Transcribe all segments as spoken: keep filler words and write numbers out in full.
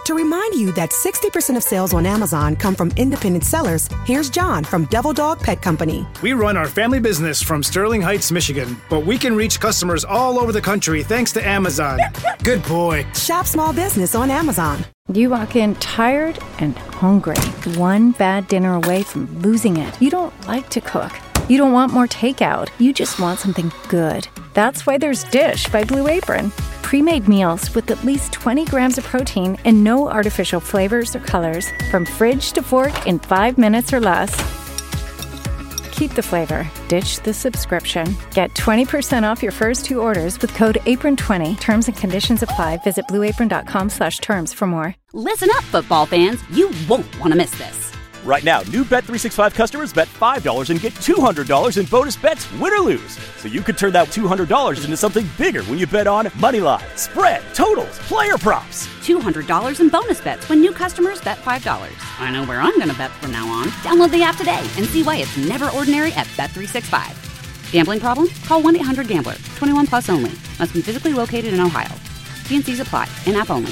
To remind you that sixty percent of sales on Amazon come from independent sellers, here's John from Devil Dog Pet Company. We run our family business from Sterling Heights, Michigan, but we can reach customers all over the country thanks to Amazon. Good boy. Shop small business on Amazon. You walk in tired and hungry, one bad dinner away from losing it. You don't like to cook. You don't want more takeout. You just want something good. That's why there's Dish by Blue Apron. Pre-made meals with at least twenty grams of protein and no artificial flavors or colors. From fridge to fork in five minutes or less. Keep the flavor. Ditch the subscription. Get twenty percent off your first two orders with code apron twenty. Terms and conditions apply. Visit blueapron.com slash terms for more. Listen up, football fans. You won't want to miss this. Right now, new Bet three sixty-five customers bet five dollars and get two hundred dollars in bonus bets, win or lose. So you could turn that two hundred dollars into something bigger when you bet on money line, spread, totals, player props. two hundred dollars in bonus bets when new customers bet five dollars. I know where I'm going to bet from now on. Download the app today and see why it's never ordinary at Bet three sixty-five. Gambling problem? Call one eight hundred gambler. twenty-one plus only. Must be physically located in Ohio. T and C's apply. In-app only.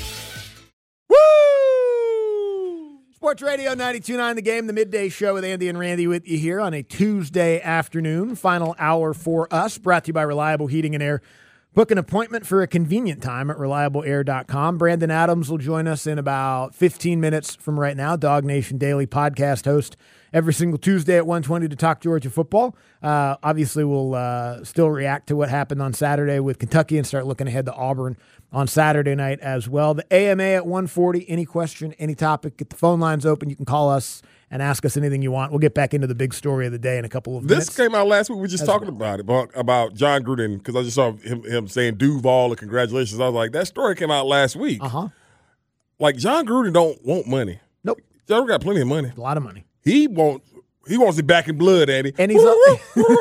Sports Radio ninety-two point nine The Game, the midday show with Andy and Randy with you here on a Tuesday afternoon. Final hour for us, brought to you by Reliable Heating and Air. Book an appointment for a convenient time at reliable air dot com. Brandon Adams will join us in about fifteen minutes from right now. Dog Nation Daily podcast host every single Tuesday at one twenty to talk Georgia football. Uh, obviously, we'll uh, still react to what happened on Saturday with Kentucky and start looking ahead to Auburn on Saturday night as well. The A M A at one forty. Any question, any topic, get the phone lines open. You can call us and ask us anything you want. We'll get back into the big story of the day in a couple of minutes. This came out last week. We were just talking well. about it, about, about John Gruden, because I just saw him, him saying Duval and congratulations. I was like, that story came out last week. Uh-huh. Like, John Gruden don't want money. Nope. John got plenty of money. A lot of money. He wants He wants it back in blood, Andy. And he's well,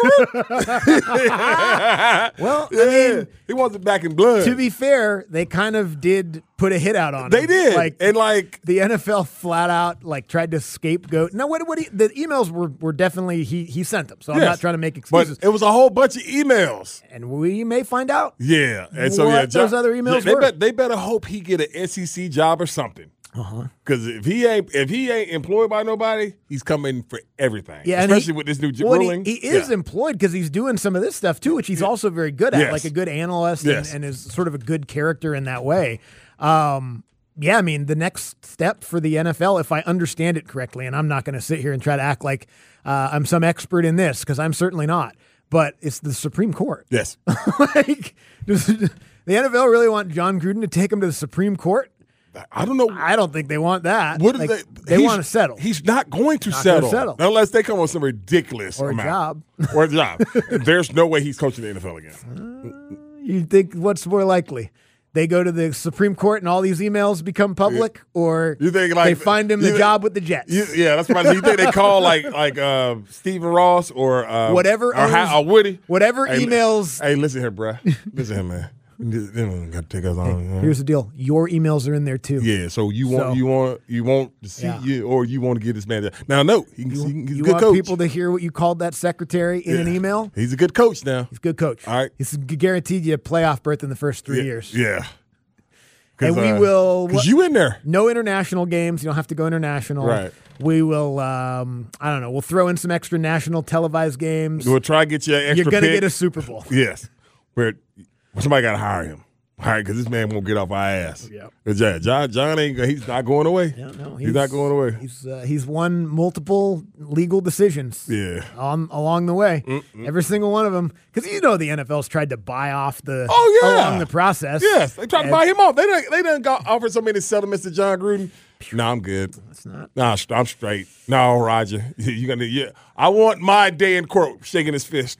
I mean, he wants it back in blood. To be fair, they kind of did put a hit out on him. They did, like, and like the N F L flat out like tried to scapegoat. No, what? What? He, the emails were were definitely he he sent them. So I'm yes, not trying to make excuses. But it was a whole bunch of emails, and we may find out. Yeah, and so what yeah, those other emails they were. Bet, they better hope he get an S E C job or something. Uh-huh. Because if he ain't if he ain't employed by nobody, he's coming for everything. Yeah, especially he, with this new well, ruling. He, he is yeah. employed because he's doing some of this stuff too, which he's yeah. also very good at, yes. like a good analyst yes. and, and is sort of a good character in that way. Um, yeah, I mean, the next step for the N F L, if I understand it correctly, and I'm not going to sit here and try to act like uh, I'm some expert in this because I'm certainly not, but it's the Supreme Court. Yes. Like, does the N F L really want John Gruden to take him to the Supreme Court? I don't know. I don't think they want that. What like, they? They want to settle. He's not going to not settle, settle unless they come with some ridiculous or a amount. job or a job. There's no way he's coaching the N F L again. Uh, you think what's more likely? They go to the Supreme Court and all these emails become public, yeah. or you think like they find him the think, job with the Jets? You, yeah, that's right. You think they call like like uh, Stephen Ross or uh, whatever or, how, or Woody? Whatever hey, emails. Hey, listen here, bro. Listen here, man. Got to take us on. Hey, here's the deal: your emails are in there too. Yeah, so you want so, you want you want to see yeah. you, or you want to get this man there. Now, no, he, you, he, he's you a good want coach. People to hear what you called that secretary in yeah. an email. He's a good coach now. He's a good coach. All right, he's guaranteed you a playoff berth in the first three yeah. years. Yeah, and we uh, will. Because you in there. No international games. You don't have to go international. Right. We will. Um, I don't know. We'll throw in some extra national televised games. We'll try to get you an extra. You're going to pick. get a Super Bowl. Yes, but somebody got to hire him. All right, because this man won't get off our ass. Yeah, yeah John, John ain't. He's not going away. Yeah, no, he's, he's not going away. He's uh, he's won multiple legal decisions. Yeah, on along the way, Mm-mm. every single one of them. Because you know the N F L's tried to buy off the. Oh yeah, along the process. Yes, they tried and, to buy him off. They didn't. They didn't got offer so many settlements to John Gruden. No, I'm good. That's not. No, I'm straight. No, Roger, you gonna? Yeah, I want my day in court. Shaking his fist.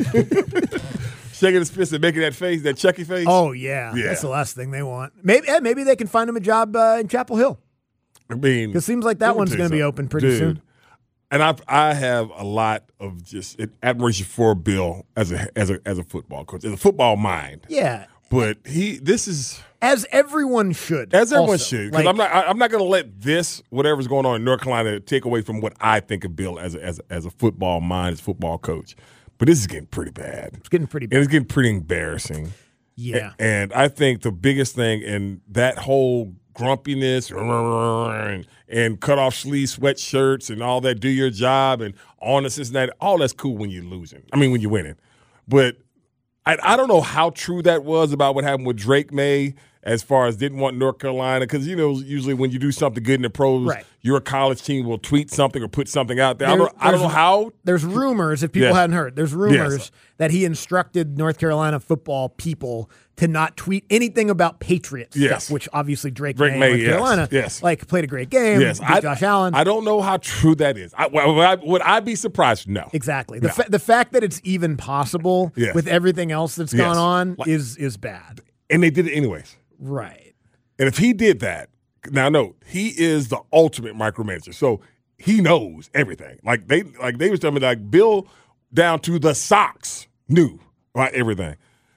Shaking his fist and making that face, that Chucky face. Oh, yeah. yeah. That's the last thing they want. Maybe eh, maybe they can find him a job uh, in Chapel Hill. I mean, because it seems like that one's going to be open pretty Dude. soon. And I I have a lot of just admiration for Bill as a as a as a football coach, as a football mind. Yeah. But he, this is as everyone should. As everyone also. should, because like, I'm not. I, I'm not going to let this, whatever's going on in North Carolina, take away from what I think of Bill as a, as a, as a football mind, as a football coach. But this is getting pretty bad. It's getting pretty bad. And it's getting pretty embarrassing. Yeah. And I think the biggest thing in that whole grumpiness and, and cut off sleeve sweatshirts and all that, do your job and honest and that, all that's cool when you're losing. I mean, when you're winning. But I, I don't know how true that was about what happened with Drake May as far as didn't want North Carolina, because, you know, usually when you do something good in the pros, right. your college team will tweet something or put something out there. there I, don't, I don't know how. There's rumors, if people yes. hadn't heard, there's rumors yes. that he instructed North Carolina football people to not tweet anything about Patriots yes. stuff, which obviously Drake, Drake May, May North yes. Carolina, yes. like played a great game, yes. beat I, Josh Allen. I don't know how true that is. I, would, I, would I be surprised? No. Exactly. The, no. fa- the fact that it's even possible yes. with everything else that's yes. gone on like, is is bad. And they did it anyways. Right. And if he did that, now note, he is the ultimate micromanager. So he knows everything. Like they like they was telling me, like Bill down to the socks knew about everything.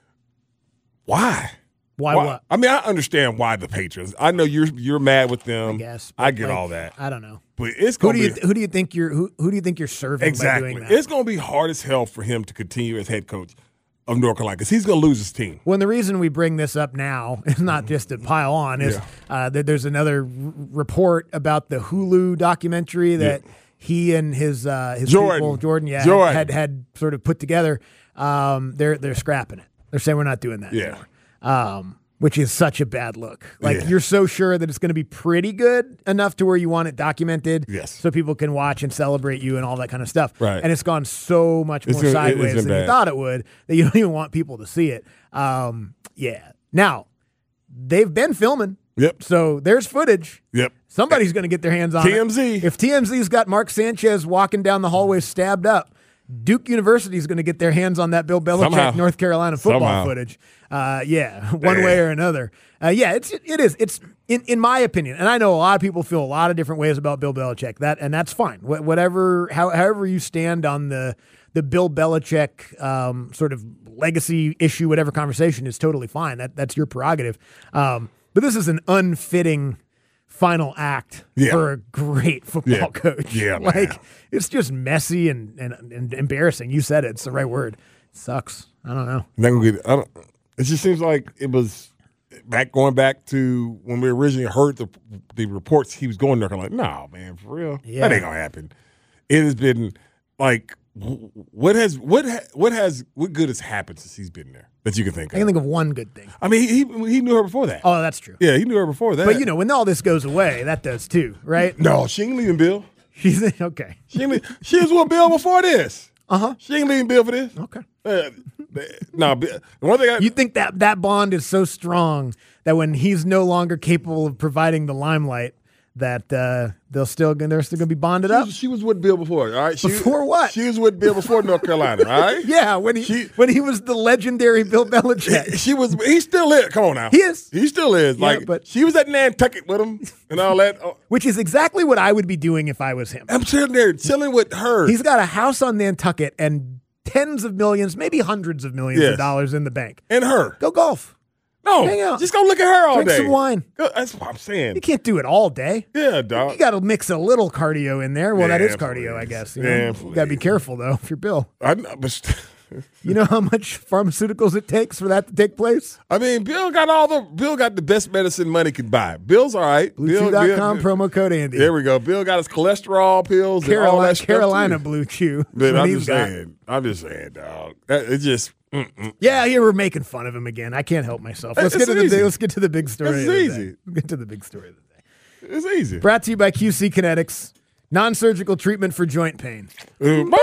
Why? Why, why what? I mean, I understand why the Patriots. I know you're you're mad with them. I guess. I get like, all that. I don't know. But it's who gonna do you be, who do you think you're who, who do you think you're serving exactly. by doing that? It's gonna be hard as hell for him to continue as head coach of North Carolina, because he's going to lose his team. Well, and the reason we bring this up now is not just to pile on, is yeah. uh, that there's another r- report about the Hulu documentary that yeah. he and his uh, his Jordan. people, Jordan, yeah, Jordan. had had sort of put together. Um, they're they're scrapping it. They're saying we're not doing that yeah. anymore. Um, which is such a bad look. Like yeah. you're so sure that it's going to be pretty good enough to where you want it documented, yes. so people can watch and celebrate you and all that kind of stuff. Right. And it's gone so much more it's, sideways it's than bad. you thought it would that you don't even want people to see it. Um, yeah. Now, they've been filming. Yep. So there's footage. Yep. Somebody's going to get their hands on T M Z. it. If T M Z's got Mark Sanchez walking down the hallway stabbed up, Duke University is going to get their hands on that Bill Belichick Somehow. North Carolina football Somehow. footage. Uh, yeah, one way or another. Uh, yeah, it's it is. It's in in my opinion, and I know a lot of people feel a lot of different ways about Bill Belichick. That and that's fine. Wh- whatever, how, however you stand on the the Bill Belichick um, sort of legacy issue, whatever conversation is totally fine. That that's your prerogative. Um, but this is an unfitting final act yeah. for a great football yeah. coach. Yeah, like man. it's just messy and, and and embarrassing. You said it; it's the right word. It sucks. I don't know. Not gonna get, I don't, it just seems like it was back going back to when we originally heard the the reports he was going there. I'm like, no, man, for real, Yeah. that ain't gonna happen. It has been like, what has what ha, what has what good has happened since he's been there that you can think I of? can think of one good thing. I mean, he he knew her before that. Oh, that's true. Yeah, he knew her before that. But you know, when all this goes away, that does too, right? no, she ain't leaving Bill. She's okay. She ain't leave, she was with Bill before this. Uh huh. She ain't leaving Bill for this. Okay. Uh, no, the one thing I, You think that that bond is so strong that when he's no longer capable of providing the limelight, that uh, they'll still they're still going to be bonded she up? was, she was with Bill before, all right? She, Before what? She was with Bill before North Carolina, all right? Yeah, when he She- when he was the legendary Bill Belichick. She was. He still is. Come on now. He is. He still is. Yeah, like, but- she was at Nantucket with him and all that. Oh, Which is exactly what I would be doing if I was him. I'm sitting there chilling with her. He's got a house on Nantucket and tens of millions, maybe hundreds of millions Yes. of dollars in the bank. and her. Go golf. No, Hang out. just go look at her all Drink day. some wine. Go- That's what I'm saying. You can't do it all day. Yeah, dog. You got to mix a little cardio in there. Well, that Yeah, is cardio, please. I guess. You know? Yeah, You got to be please. careful, though, if you're Bill. I, know, but You know how much pharmaceuticals it takes for that to take place? I mean, Bill got all the. Bill got the best medicine money could buy. Bill's all right. Blue Bill, Chew dot com, Bill- promo code Andy. There we go. Bill got his cholesterol pills and all Carolina, that stuff Carolina too. Blue Chew. But That's what I'm he's just got. saying. I'm just saying, dog. That- It's just. Mm-mm. Yeah, here we're making fun of him again. I can't help myself. Let's It's get to the easy. big, let's get to the big story. It's of the day. easy. Let's get to the big story of the day. It's easy. Brought to you by Q C Kinetics, non-surgical treatment for joint pain. Ooh.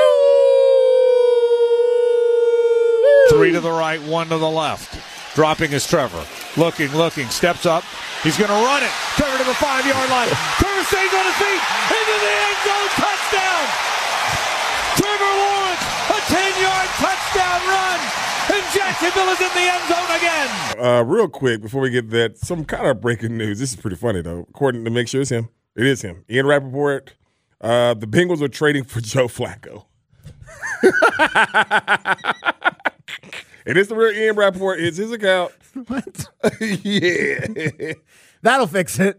Three to the right, one to the left. Dropping is Trevor. Looking, looking, steps up. He's going to run it. Trevor to the five-yard line. Trevor stays on his feet. Into the end zone. Touchdown. Trevor Lawrence, a ten-yard touchdown run. And Jacksonville is in the end zone again. Uh, real quick, before we get to that, some kind of breaking news. This is pretty funny, though. According to make sure it's him. It is him. Ian Rappaport. Uh, the Bengals are trading for Joe Flacco. It is the real Ian Rappaport. It's his account. What? Yeah. That'll fix it.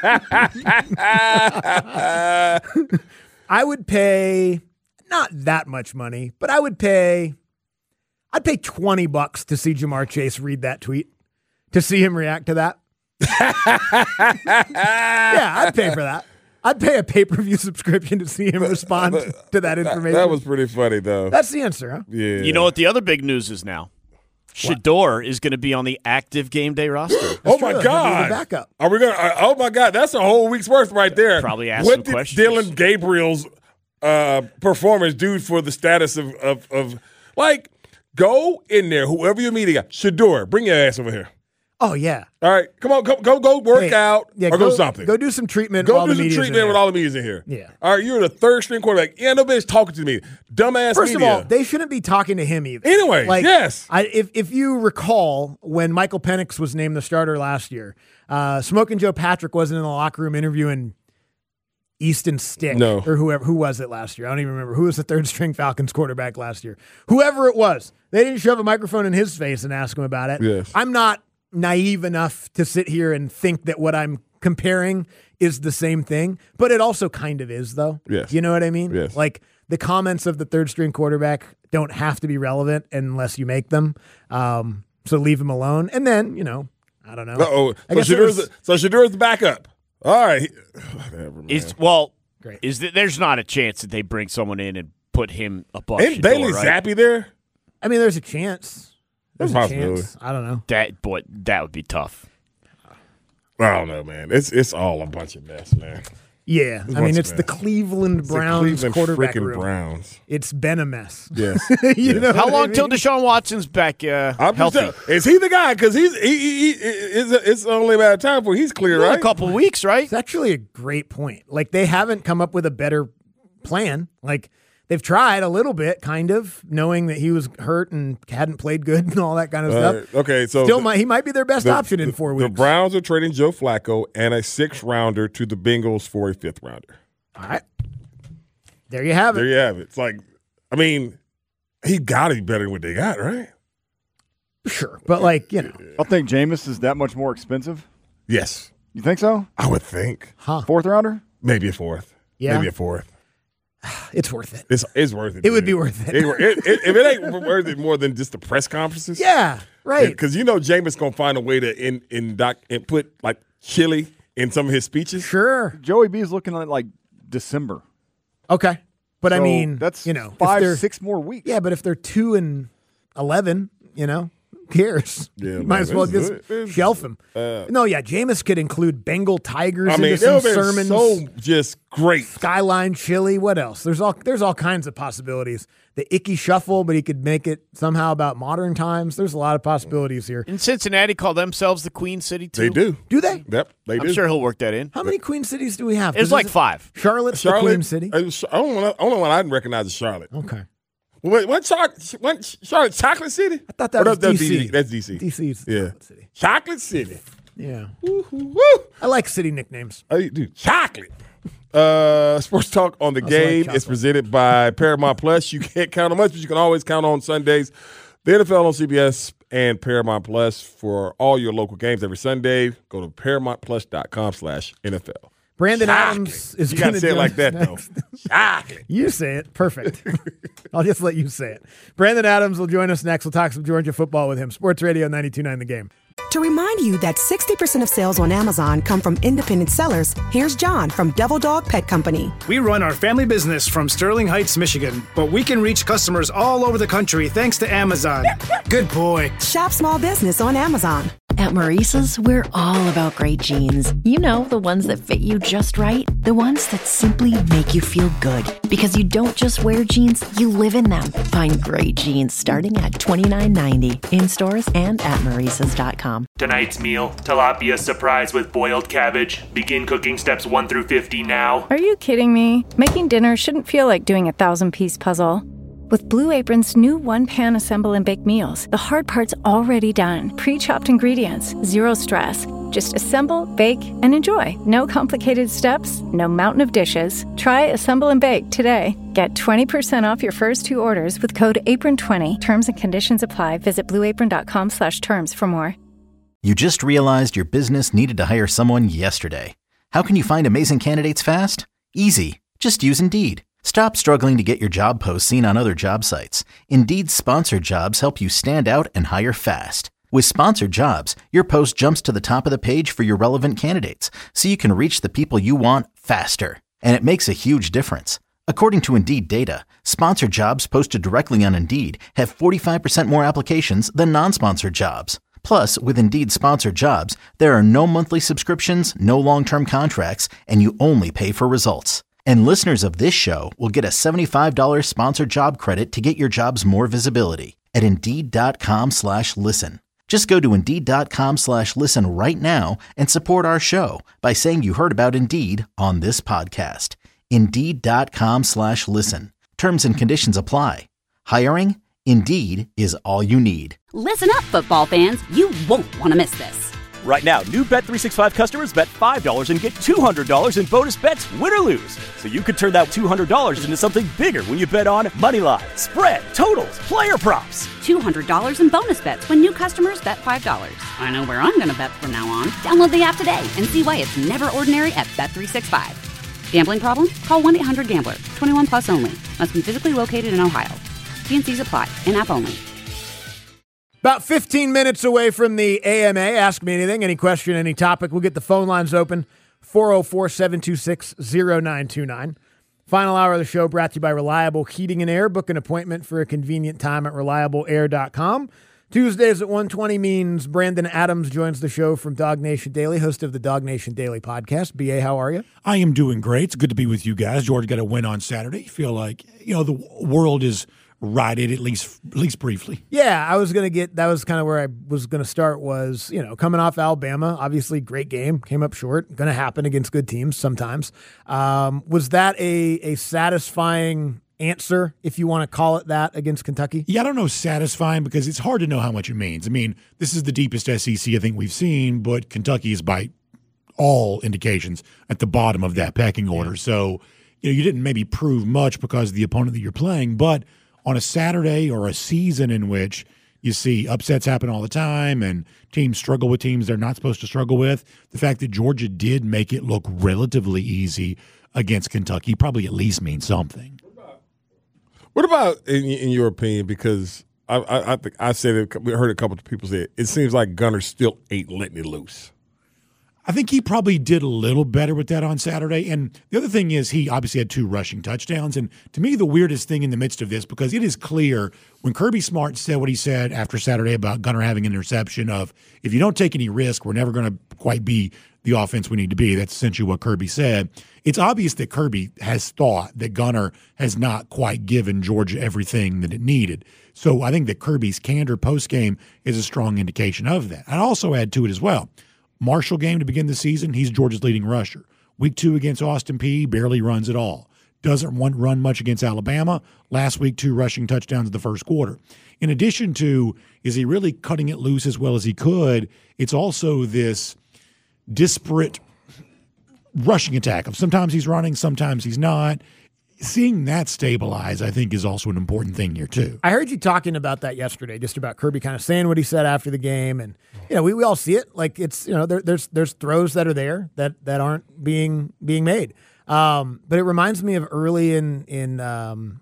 I would pay not that much money, but I would pay I'd pay twenty bucks to see Jamar Chase read that tweet, to see him react to that. Yeah, I'd pay for that. I'd pay a pay-per-view subscription to see him respond to that information. That was pretty funny, though. That's the answer, huh? Yeah. You know what the other big news is now? Shador is going to be on the active game day roster. Oh, my true. God. The backup. Are we going to? Oh, my God. That's a whole week's worth right there. Probably ask what some did questions. Dylan Gabriel's uh, performance do for the status of, of, of, like, go in there, whoever you're meeting at. Shador, bring your ass over here. Oh, yeah. All right. Come on. Go, go, go work Hey, out yeah, or go, something. Go do some treatment Go while do the some media's in treatment with there. all the media's in here. Yeah. All right. You're the third string quarterback. Yeah, nobody's talking to me. Dumbass First media. of all, they shouldn't be talking to him either. Anyway, like, yes. I, if if you recall when Michael Penix was named the starter last year, uh, Smoking Joe Patrick wasn't in the locker room interviewing Easton Stick No. or whoever. Who was it last year? I don't even remember. Who was the third string Falcons quarterback last year? Whoever it was, they didn't shove a microphone in his face and ask him about it. Yes. I'm not naive enough to sit here and think that what I'm comparing is the same thing, but it also kind of is, though. Yes. You know what I mean? Yes. Like, the comments of the third string quarterback don't have to be relevant unless you make them. Um, so leave him alone. And then, you know, I don't know. Uh-oh. I So guess it Shador's, was- the, so Shador's the backup. All right. Whatever, man. Is well, Great. is that there's not a chance that they bring someone in and put him above Ain't Shador, Bailey right? Zappi there? I mean, there's a chance. There's a Possibility. chance. I don't know. That boy, that would be tough. I don't know, man. It's it's all a bunch of mess, man. Yeah. It's I mean, a it's mess. the Cleveland It's the Browns Cleveland quarterback freaking room. Browns. It's been a mess. Yes. you Yes. know How what long I mean? till Deshaun Watson's back uh, I'm just healthy? telling- is he the guy? Because he's he, he, he it's, it's only a matter of time before he's clear, Well, right? a couple weeks, right? It's actually a great point. Like, they haven't come up with a better plan. Like, they've tried a little bit, kind of, knowing that he was hurt and hadn't played good and all that kind of Uh, stuff. okay, so Still, the- might, he might be their best the- option in the- four The weeks. Browns are trading Joe Flacco and a sixth rounder to the Bengals for a fifth rounder. All right. There you have it. There you have it. It's like, I mean, he got to be better than what they got, right? Sure. But, like, you know. I think Jameis is that much more expensive. Yes, You think so? I would think Huh. Fourth rounder? maybe a fourth. Yeah. Maybe a fourth. It's worth it. It's it's worth it. It would dude. be worth it. It- it- it- if it ain't worth it more than just the press conferences, Yeah. Right. Because you know Jameis gonna find a way to in in doc and put like chili in some of his speeches. Sure. Joey B is looking at like December. Okay. But, I So mean, that's you know, if five, they're- six more weeks. Yeah, but if they're two and eleven, you know, who cares? Yeah, you man, might as well this is- just this is- shelf him. uh, no, yeah, Jameis could include Bengal Tigers I mean, into some it would have sermons. been so just great. Skyline chili. What else? There's all there's all kinds of possibilities. The Icky Shuffle, but he could make it somehow about modern times. There's a lot of possibilities here. In Cincinnati, call themselves the Queen City too. They do. Do they? Yep, they I'm do. sure he'll work that in. How many Queen cities do we have? It's 'Cause like is it- five. Charlotte's the Charlotte, Queen City. uh, Ch- only one, only one I didn't recognize is Charlotte. Okay. What, what, Charlotte, what Charlotte Chocolate City? I thought that Or was that's D C. That's D C. D C's the Yeah. Charlotte City. Chocolate City. Yeah. Woo, woo. I like city nicknames. Hey, dude, chocolate. Uh, Sports Talk on the Also like Game chocolate. is presented by Paramount Plus. You can't count on much, but you can always count on Sundays. The N F L on C B S and Paramount Plus for all your local games every Sunday. Go to paramountplus.com slash NFL. Brandon Chocolate. Adams is You going gotta to say it like that, though. Chocolate. You say it. Perfect. I'll just let you say it. Brandon Adams will join us next. We'll talk some Georgia football with him. Sports Radio ninety-two point nine The Game. To remind you that sixty percent of sales on Amazon come from independent sellers, here's John from Devil Dog Pet Company. We run our family business from Sterling Heights, Michigan, but we can reach customers all over the country thanks to Amazon. Good boy. Shop small business on Amazon. At Maurice's, we're all about great jeans. You know, the ones that fit you just right. The ones that simply make you feel good. Because you don't just wear jeans, you live in them. Find great jeans starting at twenty-nine ninety in stores and at maurices dot com. Tonight's meal, tilapia surprise with boiled cabbage. Begin cooking steps one through fifty now. Are you kidding me? Making dinner shouldn't feel like doing a thousand-piece puzzle. With Blue Apron's new one-pan assemble and bake meals, the hard part's already done. Pre-chopped ingredients, zero stress. Just assemble, bake, and enjoy. No complicated steps, no mountain of dishes. Try Assemble and Bake today. Get twenty percent off your first two orders with code apron twenty. Terms and conditions apply. Visit blueapron.com slash terms for more. You just realized your business needed to hire someone yesterday. How can you find amazing candidates fast? Easy. Just use Indeed. Stop struggling to get your job posts seen on other job sites. Indeed's sponsored jobs help you stand out and hire fast. With Sponsored Jobs, your post jumps to the top of the page for your relevant candidates, so you can reach the people you want faster. And it makes a huge difference. According to Indeed data, sponsored jobs posted directly on Indeed have forty-five percent more applications than non-sponsored jobs. Plus, with Indeed Sponsored Jobs, there are no monthly subscriptions, no long-term contracts, and you only pay for results. And listeners of this show will get a seventy-five dollars sponsored job credit to get your jobs more visibility at Indeed.com slash listen. Just go to Indeed.com slash listen right now and support our show by saying you heard about Indeed on this podcast. Indeed.com slash listen. Terms and conditions apply. Hiring? Indeed is all you need. Listen up, football fans. You won't want to miss this. Right now, new Bet three sixty-five customers bet five dollars and get two hundred dollars in bonus bets, win or lose. So you could turn that two hundred dollars into something bigger when you bet on Moneyline, spread, totals, player props. two hundred dollars in bonus bets when new customers bet five dollars. I know where I'm going to bet from now on. Download the app today and see why it's never ordinary at Bet three sixty-five. Gambling problem? Call one eight hundred gambler. twenty-one plus only. Must be physically located in Ohio. T and C's apply. In-app only. About fifteen minutes away from the A M A. Ask me anything, any question, any topic. We'll get the phone lines open. four oh four, seven two six, oh nine two nine. Final hour of the show brought to you by Reliable Heating and Air. Book an appointment for a convenient time at reliable air dot com. Tuesdays at one twenty means Brandon Adams joins the show from Dog Nation Daily, host of the Dog Nation Daily podcast. B A, how are you? I am doing great. It's good to be with you guys. George got a win on Saturday. Feel like, you know, the world is righted, at least at least briefly. Yeah, I was going to get, that was kind of where I was going to start was, you know, coming off Alabama, obviously great game, came up short, going to happen against good teams sometimes. Um, was that a, a satisfying answer, if you want to call it that, against Kentucky? Yeah, I don't know satisfying because it's hard to know how much it means. I mean, this is the deepest S E C I think we've seen, but Kentucky is by all indications at the bottom of that pecking order. So, you know, you didn't maybe prove much because of the opponent that you're playing, but on a Saturday or a season in which you see upsets happen all the time and teams struggle with teams they're not supposed to struggle with, the fact that Georgia did make it look relatively easy against Kentucky probably at least means something. What about, in, in your opinion, because I, I, I think I said it, we heard a couple of people say it, it seems like Gunner still ain't letting it loose. I think he probably did a little better with that on Saturday. And the other thing is he obviously had two rushing touchdowns. And to me, the weirdest thing in the midst of this, because it is clear when Kirby Smart said what he said after Saturday about Gunner having an interception of, if you don't take any risk, we're never going to quite be the offense we need to be. That's essentially what Kirby said. It's obvious that Kirby has thought that Gunner has not quite given Georgia everything that it needed. So I think that Kirby's candor postgame is a strong indication of that. I'd also add to it as well. Marshall game to begin the season, he's Georgia's leading rusher. Week two against Austin Peay, barely runs at all. Doesn't want, run much against Alabama. Last week, two rushing touchdowns in the first quarter. In addition to, is he really cutting it loose as well as he could, it's also this disparate rushing attack of sometimes he's running, sometimes he's not. Seeing that stabilize, I think, is also an important thing here, too. I heard you talking about that yesterday, just about Kirby kind of saying what he said after the game. And, you know, we, we all see it. Like, it's, you know, there, there's there's throws that are there that, that aren't being being made. Um, but it reminds me of early in, in um,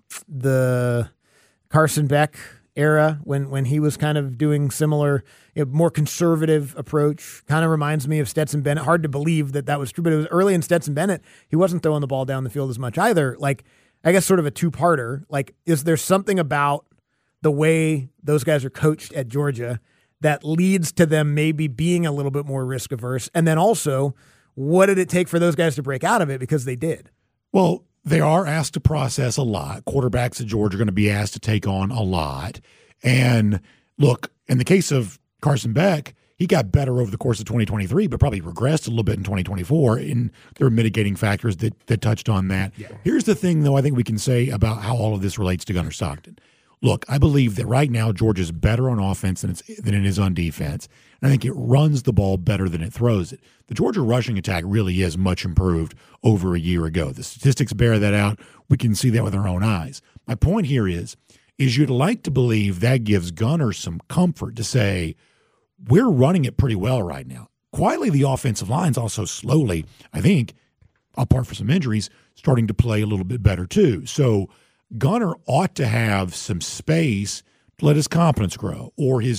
the Carson Beck era when, when he was kind of doing similar, you know, more conservative approach. Kind of reminds me of Stetson Bennett. Hard to believe that that was true, but it was early in Stetson Bennett. He wasn't throwing the ball down the field as much either. Like, I guess sort of a two-parter. Like, is there something about the way those guys are coached at Georgia that leads to them maybe being a little bit more risk-averse? And then also, what did it take for those guys to break out of it? Because they did. Well, they are asked to process a lot. Quarterbacks at Georgia are going to be asked to take on a lot. And look, in the case of Carson Beck, he got better over the course of twenty twenty-three, but probably regressed a little bit in twenty twenty-four. And there are mitigating factors that, that touched on that. Yeah. Here's the thing, though, I think we can say about how all of this relates to Gunnar Stockton. Look, I believe that right now Georgia's better on offense than, it's, than it is on defense. And I think it runs the ball better than it throws it. The Georgia rushing attack really is much improved over a year ago. The statistics bear that out. We can see that with our own eyes. My point here is, is you'd like to believe that gives Gunnar some comfort to say, we're running it pretty well right now. Quietly, the offensive line's also slowly, I think, apart from some injuries, starting to play a little bit better too. So Gunnar ought to have some space to let his confidence grow or his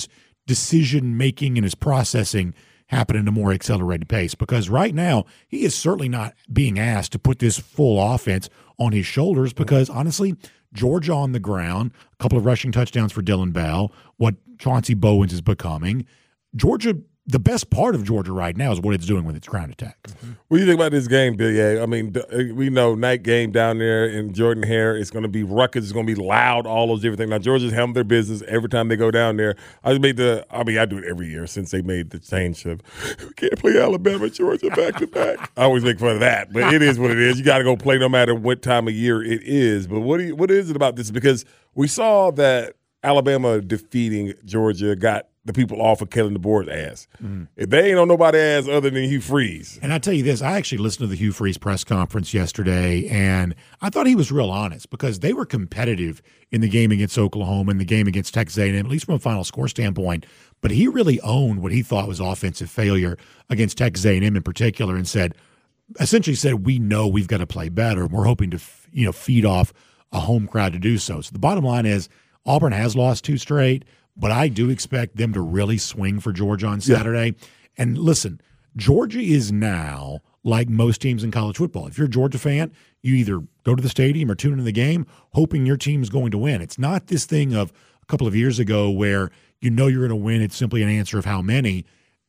decision making and his processing happen at a more accelerated pace, because right now he is certainly not being asked to put this full offense on his shoulders, because honestly, Georgia on the ground, a couple of rushing touchdowns for Dylan Bell, what Chauncey Bowens is becoming. Georgia, the best part of Georgia right now is what it's doing with its ground attack. Mm-hmm. What do you think about this game, Bill? Yeah, I mean, we know night game down there in Jordan-Hare. It's going to be ruckus. It's going to be loud, all those different things. Now, Georgia's handled their business every time they go down there. I just made the – I mean, I do it every year since they made the change of we can't play Alabama, Georgia back-to-back. I always make fun of that, but it is what it is. You got to go play no matter what time of year it is. But what do you, what is it about this? Because we saw that Alabama defeating Georgia got the people off of Kellen DeBoer's ass. Mm. If they ain't on nobody's ass other than Hugh Freeze. And I tell you this, I actually listened to the Hugh Freeze press conference yesterday, and I thought he was real honest, because they were competitive in the game against Oklahoma and the game against Texas A and M, at least from a final score standpoint. But he really owned what he thought was offensive failure against Texas A and M in particular, and said, essentially said, we know we've got to play better. We're hoping to, you know, feed off a home crowd to do so. So the bottom line is Auburn has lost two straight, but I do expect them to really swing for Georgia on Saturday. Yeah. And listen, Georgia is now like most teams in college football. If you're a Georgia fan, you either go to the stadium or tune into the game hoping your team's going to win. It's not this thing of a couple of years ago where you know you're going to win. It's simply an answer of how many.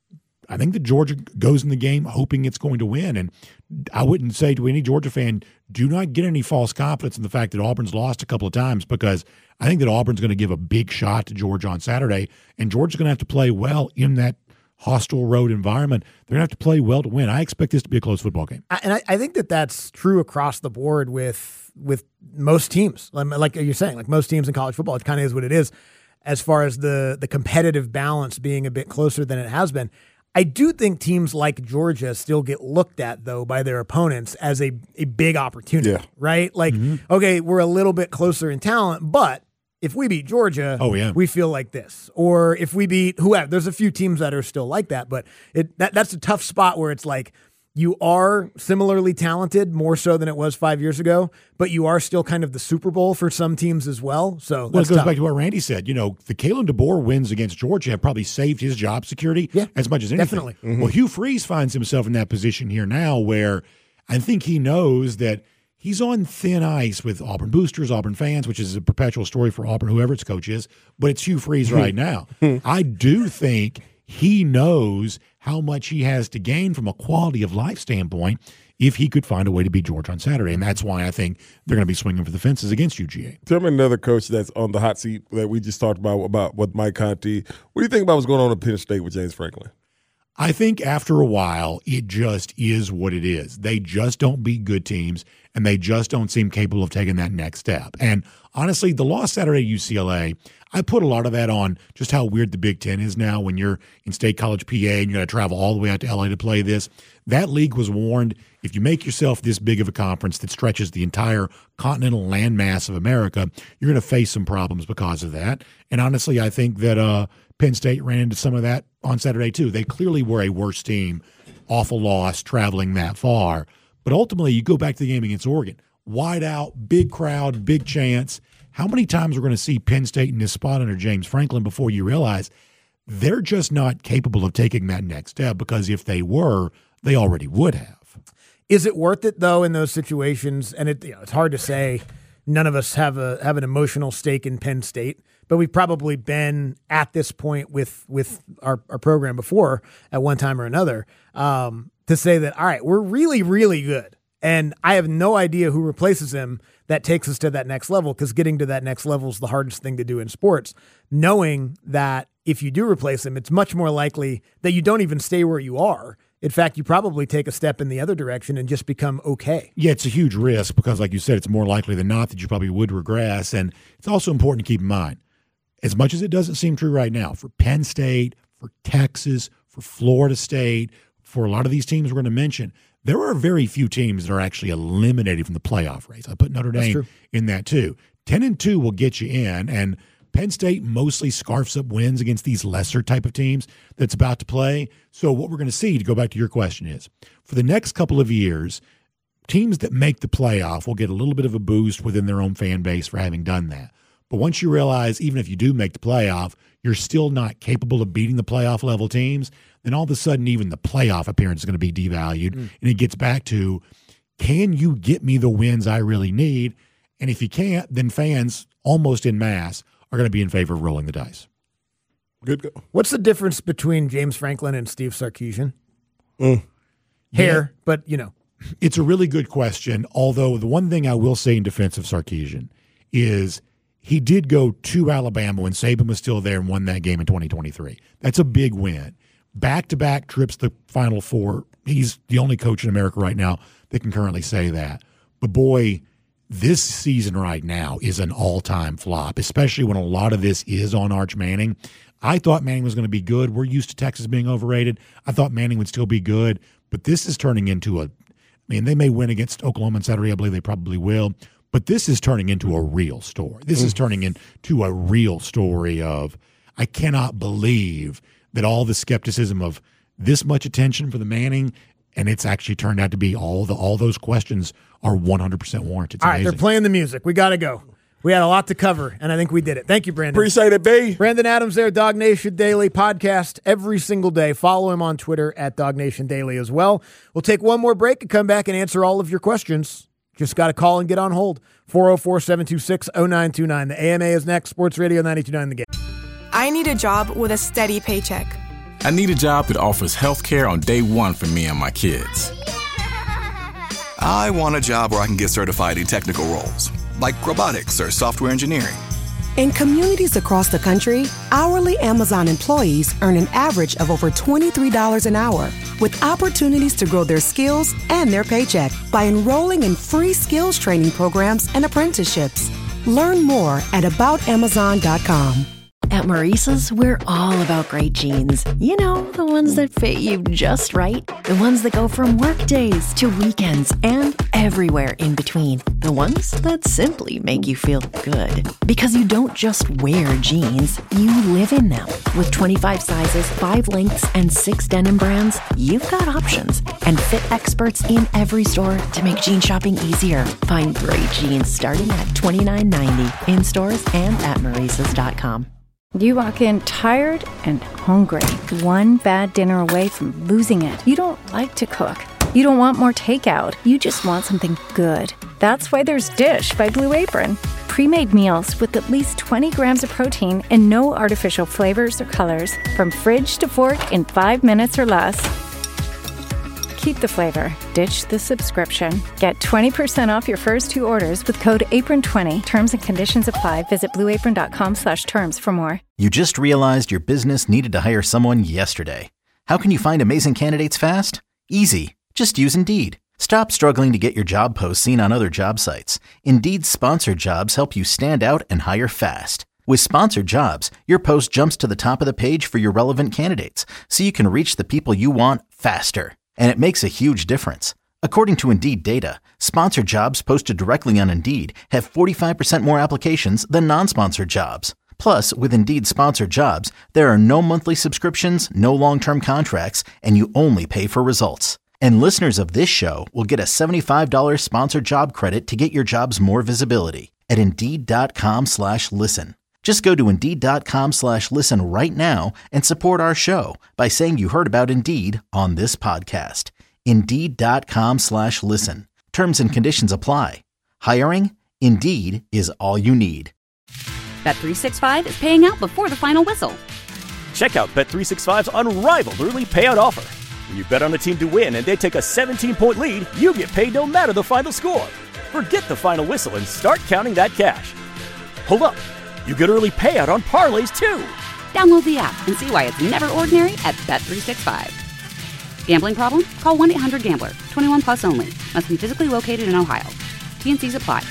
I think that Georgia goes in the game hoping it's going to win. And I wouldn't say to any Georgia fan, do not get any false confidence in the fact that Auburn's lost a couple of times, because I think that Auburn's going to give a big shot to Georgia on Saturday, and Georgia's going to have to play well in that hostile road environment. They're going to have to play well to win. I expect this to be a close football game. And I, I think that that's true across the board with with most teams. Like you're saying, like most teams in college football, it kind of is what it is as far as the the competitive balance being a bit closer than it has been. I do think teams like Georgia still get looked at, though, by their opponents as a, a big opportunity, yeah. right? Like, mm-hmm. okay, we're a little bit closer in talent, but if we beat Georgia, oh, yeah. we feel like this. Or if we beat whoever, there's a few teams that are still like that, but it that that's a tough spot where it's like you are similarly talented, more so than it was five years ago, but you are still kind of the Super Bowl for some teams as well. So well, it goes tough. back to what Randy said. You know, the Kalen DeBoer wins against Georgia have probably saved his job security yeah, as much as anything. Definitely. Mm-hmm. Well, Hugh Freeze finds himself in that position here now where I think he knows that he's on thin ice with Auburn boosters, Auburn fans, which is a perpetual story for Auburn, whoever its coach is, but it's Hugh Freeze right now. I do think he knows how much he has to gain from a quality of life standpoint if he could find a way to beat Georgia on Saturday. And that's why I think they're going to be swinging for the fences against U G A. Tell me another coach that's on the hot seat that we just talked about, about with Mike Conti. What do you think about what's going on at Penn State with James Franklin? I think after a while, it just is what it is. They just don't beat good teams, and they just don't seem capable of taking that next step. And honestly, the loss Saturday at U C L A, I put a lot of that on just how weird the Big Ten is now when you're in State College, P A, and you got to travel all the way out to L A to play this. That league was warned, if you make yourself this big of a conference that stretches the entire continental landmass of America, you're going to face some problems because of that. And honestly, I think that uh, Penn State ran into some of that on Saturday too. They clearly were a worse team, awful loss, traveling that far. But ultimately, you go back to the game against Oregon. Wide out, big crowd, big chance. How many times we're going to see Penn State in this spot under James Franklin before you realize they're just not capable of taking that next step, because if they were, they already would have. Is it worth it, though, in those situations? And it, you know, it's hard to say. None of us have a have an emotional stake in Penn State, but we've probably been at this point with with our, our program before at one time or another um, to say that, all right, we're really, really good. And I have no idea who replaces him that takes us to that next level, because getting to that next level is the hardest thing to do in sports. Knowing that if you do replace him, it's much more likely that you don't even stay where you are. In fact, you probably take a step in the other direction and just become okay. Yeah, it's a huge risk because, like you said, it's more likely than not that you probably would regress. And it's also important to keep in mind, as much as it doesn't seem true right now, for Penn State, for Texas, for Florida State, for a lot of these teams we're going to mention, there are very few teams that are actually eliminated from the playoff race. I put Notre Dame in that too. ten and two will get you in, and Penn State mostly scarfs up wins against these lesser type of teams that's about to play. So what we're going to see, to go back to your question, is for the next couple of years, teams that make the playoff will get a little bit of a boost within their own fan base for having done that. But once you realize, even if you do make the playoff, you're still not capable of beating the playoff level teams, then all of a sudden even the playoff appearance is going to be devalued. Mm. And it gets back to, can you get me the wins I really need? And if you can't, then fans almost en masse are going to be in favor of rolling the dice. Good go. What's the difference between James Franklin and Steve Sarkisian? Mm. Hair, yeah. But, you know. It's a really good question, although the one thing I will say in defense of Sarkisian is he did go to Alabama when Saban was still there and won that game in twenty twenty-three. That's a big win. Back-to-back trips to the Final Four. He's the only coach in America right now that can currently say that. But, boy, this season right now is an all-time flop, especially when a lot of this is on Arch Manning. I thought Manning was going to be good. We're used to Texas being overrated. I thought Manning would still be good. But this is turning into a – I mean, they may win against Oklahoma on Saturday. I believe they probably will. But this is turning into a real story. This is turning into a real story of I cannot believe that all the skepticism of this much attention for the Manning, and it's actually turned out to be all the all those questions are one hundred percent warranted. It's all right, amazing. They're playing the music. We got to go. We had a lot to cover, and I think we did it. Thank you, Brandon. Appreciate it, B. Brandon Adams there, Dog Nation Daily podcast every single day. Follow him on Twitter at Dog Nation Daily as well. We'll take one more break and come back and answer all of your questions. Just got to call and get on hold. four oh four, seven two six, oh nine two nine. The A M A is next. Sports Radio ninety-two point nine The Game. I need a job with a steady paycheck. I need a job that offers health care on day one for me and my kids. I want a job where I can get certified in technical roles, like robotics or software engineering. In communities across the country, hourly Amazon employees earn an average of over twenty-three dollars an hour, with opportunities to grow their skills and their paycheck by enrolling in free skills training programs and apprenticeships. Learn more at about amazon dot com. At Maurice's, we're all about great jeans. You know, the ones that fit you just right. The ones that go from work days to weekends and everywhere in between. The ones that simply make you feel good. Because you don't just wear jeans, you live in them. With twenty-five sizes, five lengths, and six denim brands, you've got options. And fit experts in every store to make jean shopping easier. Find great jeans starting at twenty-nine ninety in stores and at maurices dot com. You walk in tired and hungry, one bad dinner away from losing it. You don't like to cook. You don't want more takeout. You just want something good. That's why there's Dish by Blue Apron. Pre-made meals with at least twenty grams of protein and no artificial flavors or colors. From fridge to fork in five minutes or less. Keep the flavor. Ditch the subscription. Get twenty percent off your first two orders with code apron twenty. Terms and conditions apply. Visit blue apron dot com slash terms for more. You just realized your business needed to hire someone yesterday. How can you find amazing candidates fast? Easy. Just use Indeed. Stop struggling to get your job posts seen on other job sites. Indeed's sponsored jobs help you stand out and hire fast. With sponsored jobs, your post jumps to the top of the page for your relevant candidates, so you can reach the people you want faster. And it makes a huge difference. According to Indeed data, sponsored jobs posted directly on Indeed have forty-five percent more applications than non-sponsored jobs. Plus, with Indeed sponsored jobs, there are no monthly subscriptions, no long-term contracts, and you only pay for results. And listeners of this show will get a seventy-five dollars sponsored job credit to get your jobs more visibility at Indeed.com slash listen. Just go to Indeed.com slash listen right now and support our show by saying you heard about Indeed on this podcast. Indeed.com slash listen. Terms and conditions apply. Hiring? Indeed is all you need. Bet three sixty-five is paying out before the final whistle. Check out Bet three sixty-five's unrivaled early payout offer. When you bet on a team to win and they take a seventeen-point lead, you get paid no matter the final score. Forget the final whistle and start counting that cash. Hold up. You get early payout on parlays, too. Download the app and see why it's never ordinary at Bet three sixty-five. Gambling problem? Call one eight hundred gambler. twenty-one plus only. Must be physically located in Ohio. T N Cs apply.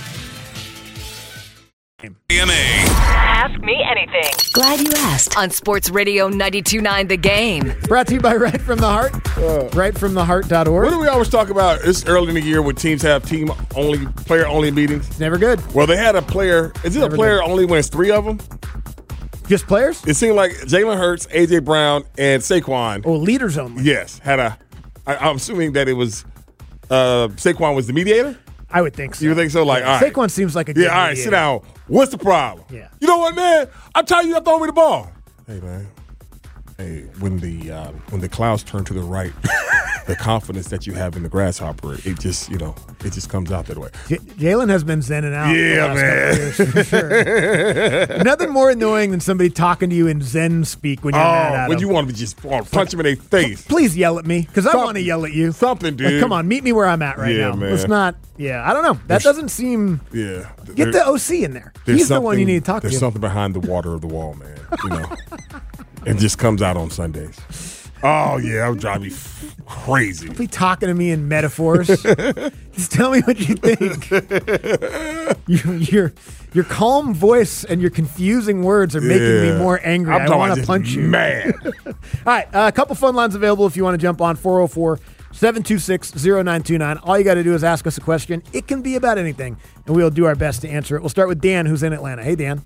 A M A. Ask me anything. Glad you asked on Sports Radio ninety-two point nine The Game. Brought to you by Right From the Heart. Uh, right from the heart dot org. What do we always talk about? It's early in the year when teams have team only, player only meetings. It's never good. Well, they had a player. Is it never a player good. Only when it's three of them? Just players? It seemed like Jalen Hurts, A J Brown, and Saquon. Oh, leaders only. Yes, had a. I, I'm assuming that it was uh, Saquon was the mediator. I would think so. You would think so? Like, all right. Saquon seems like a good Yeah, all right, mediator. sit down. What's the problem? Yeah. You know what, man? I'm telling you, you throw me the ball. Hey, man. Hey, when the uh, when the clouds turn to the right, the confidence that you have in the grasshopper, it just, you know, it just comes out that way. J- Jalen has been zenning out. Yeah, the last couple of years, for sure. Nothing more annoying than somebody talking to you in Zen speak when you're Oh, mad at when them. you want to just want to punch them in their face. Please yell at me, because I Something- want to yell at you. Something, dude. Like, come on, meet me where I'm at right Yeah, now. man. Let's not. Yeah, I don't know. That There's- doesn't seem. Yeah. Get the O C in there. He's the one you need to talk there's to. There's something behind the water of the wall, man. You know, it just comes out on Sundays. Oh, yeah, that would drive me f- crazy. Be talking to me in metaphors. Just tell me what you think. your, your your calm voice and your confusing words are making me Yeah. more angry. I'm I talking want about to just punch you. mad. All right, uh, a couple phone lines available if you want to jump on four oh four, seven two six, oh nine two nine. All you got to do is ask us a question. It can be about anything, and we'll do our best to answer it. We'll start with Dan, who's in Atlanta. Hey, Dan.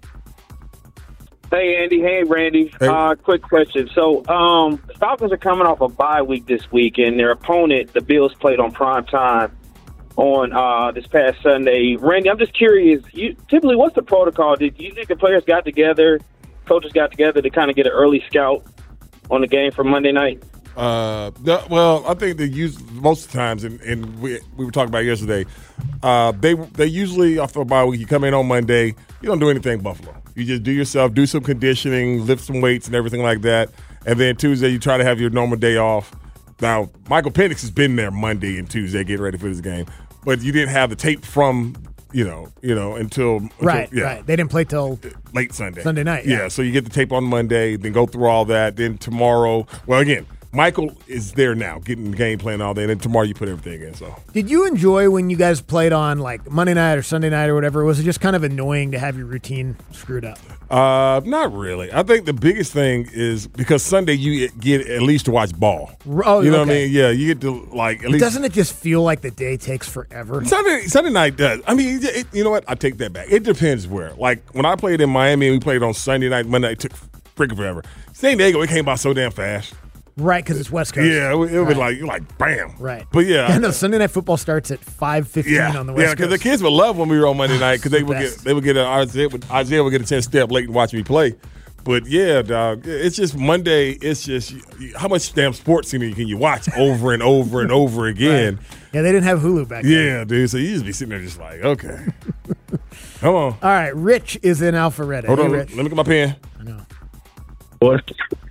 Hey, Andy. Hey, Randy. Hey. Uh, quick question. So, um, the Falcons are coming off a bye week this week, and their opponent, the Bills, played on prime time on uh, this past Sunday. Randy, I'm just curious. You, typically, what's the protocol? Did you think the players got together, coaches got together to kind of get an early scout on the game for Monday night? Uh, no, well, I think they use most of the times, and, and we we were talking about it yesterday. Uh, they they usually off a bye week. You come in on Monday. You don't do anything Buffalo. You just do yourself, do some conditioning, lift some weights, and everything like that. And then Tuesday, you try to have your normal day off. Now, Michael Penix has been there Monday and Tuesday getting ready for this game, but you didn't have the tape from you know you know until, until Right, yeah. right. They didn't play till late Sunday. Sunday night, yeah. So you get the tape on Monday, then go through all that. Then tomorrow, well, again, Michael is there now, getting the game plan all day. And then tomorrow you put everything in. So Did you enjoy when you guys played on like Monday night or Sunday night or whatever? Was it just kind of annoying to have your routine screwed up? uh, not really. I think the biggest thing is because Sunday you get at least to watch ball. Oh, you know what I okay. mean? Yeah, you get to like at least. Doesn't it just feel like the day takes forever? Sunday, Sunday night does. I mean, it, you know what? I take that back. It depends where. Like when I played in Miami and we played on Sunday night, Monday, it took freaking forever. San Diego, it came by so damn fast. Right, because it's West Coast. Yeah, it, would- it right. was like you're like bam. Right. But yeah, I know Sunday night football starts at five fifteen yeah, on the yeah. West Because the Coast. kids would love when we were on Monday night because they the would best. get they would get an Isaiah would, Isaiah would get a chance to stay up late and watch me play. But yeah, dog, it's just Monday. It's just how much damn sports can you, can you watch over and over and over again? Right. Yeah, they didn't have Hulu back then. Yeah, dude. So you just be sitting there just like, okay, come on. All right, Rich is in Alpharetta. Hold hey, on, Rich. let me get my pen. I know. What?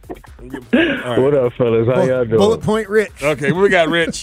right. What up, fellas? How y'all doing? Bullet Point Rich. Okay, what we got, Rich?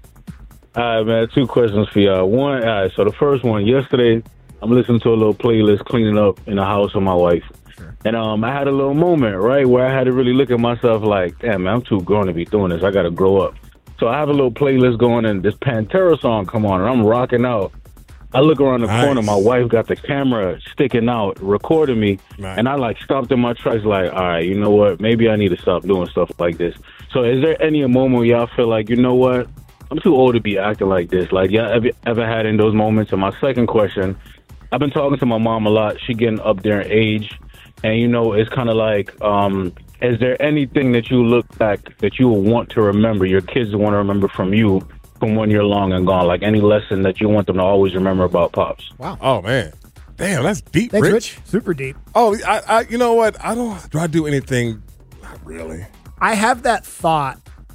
All right, man. Two questions for y'all. One, all right. So the first one, yesterday, I'm listening to a little playlist, cleaning up in the house with my wife, sure. and um, I had a little moment, right, where I had to really look at myself like, damn, man, I'm too grown to be doing this. I got to grow up. So I have a little playlist going, and this Pantera song come on, and I'm rocking out. I look around the Nice. corner, my wife got the camera sticking out, recording me, Nice. and I like stopped in my tracks like, all right, you know what, maybe I need to stop doing stuff like this. So is there any moment where y'all feel like, you know what, I'm too old to be acting like this? Like, y'all ever, ever had in those moments? And my second question, I've been talking to my mom a lot. She getting up there in age, and, you know, it's kind of like, um, is there anything that you look back that you will want to remember, your kids want to remember from you, from when you're long and gone, like any lesson that you want them to always remember about Pops? Wow. Oh man, damn, that's deep, Thanks, Rich. Rich. Super deep. Oh, I, I, you know what? I don't. Do I do anything? Not really. I have that thought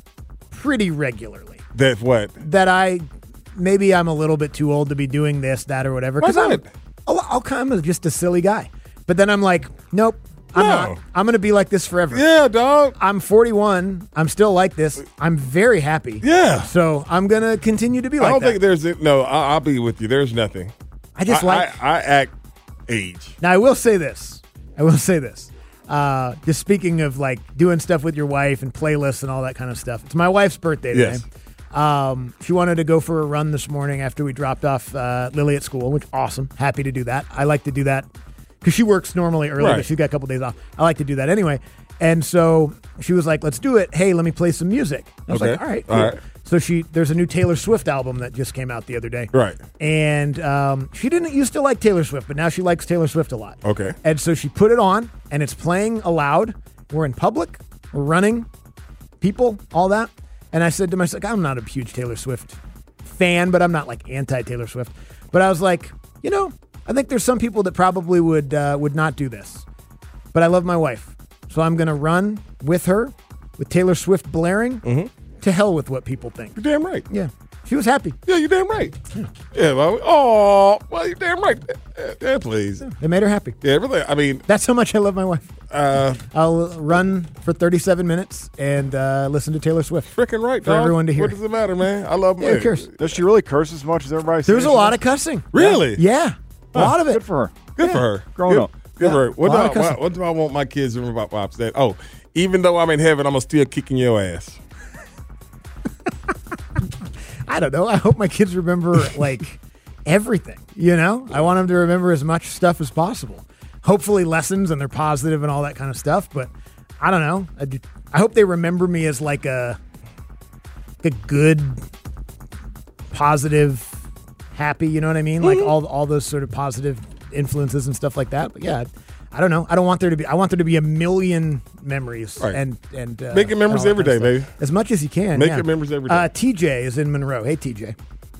pretty regularly. That what? That I maybe I'm a little bit too old to be doing this, that, or whatever. Why Because I'm, not? I'll, I'll kind of just a silly guy. But then I'm like, nope. I'm No. not. I'm going to be like this forever. Yeah, dog. I'm forty-one. I'm still like this. I'm very happy. Yeah. So I'm going to continue to be like I don't that. think there's no. I, I'll be with you. There's nothing. I just I, like. I, I act age. Now, I will say this. I will say this. Uh, just speaking of like doing stuff with your wife and playlists and all that kind of stuff. It's my wife's birthday today. Yes. Um, she wanted to go for a run this morning after we dropped off uh, Lily at school, which awesome. Happy to do that. I like to do that because she works normally early, Right. but she's got a couple days off. I like to do that anyway. And so she was like, let's do it. Hey, let me play some music. I was Okay. like, all right, All cool. right. So she, there's a new Taylor Swift album that just came out the other day. Right. And um, she didn't used to like Taylor Swift, but now she likes Taylor Swift a lot. Okay. And so she put it on, and it's playing aloud. We're in public. We're running. People, all that. And I said to myself, I'm not a huge Taylor Swift fan, but I'm not like anti-Taylor Swift. But I was like, you know, I think there's some people that probably would uh, would not do this. But I love my wife. So I'm going to run with her, with Taylor Swift blaring, mm-hmm. to hell with what people think. You're damn right. Yeah. She was happy. Yeah, you're damn right. Yeah, yeah well, oh, well, you're damn right. Yeah, yeah, please. Yeah, it made her happy. Yeah, really. I mean, that's how much I love my wife. Uh, I'll run for thirty-seven minutes and uh, listen to Taylor Swift. Freaking right, for dog. everyone to hear. What does it matter, man? I love yeah, her. Who cares? Does she really curse as much as everybody says? There's a lot of cussing. Really? Yeah, a Huh. lot of it. Good for her. Good Yeah. for her. Grown good, up. Good Yeah. for her. What A do, lot I, of cussing. what, what do I want my kids to remember about Pops? That oh, even though I'm in heaven, I'm gonna still kicking your ass. I don't know. I hope my kids remember like everything. You know, I want them to remember as much stuff as possible. Hopefully, lessons and they're positive and all that kind of stuff. But I don't know. I, do- I hope they remember me as like a a good, positive, happy. You know what I mean? Like all all those sort of positive influences and stuff like that. But yeah. I don't know. I don't want there to be. I want there to be a million memories Right. and and uh, Making memories and all every that kind day, of stuff. baby. As much as you can. Making yeah. memories every day. Uh, T J is in Monroe. Hey, T J.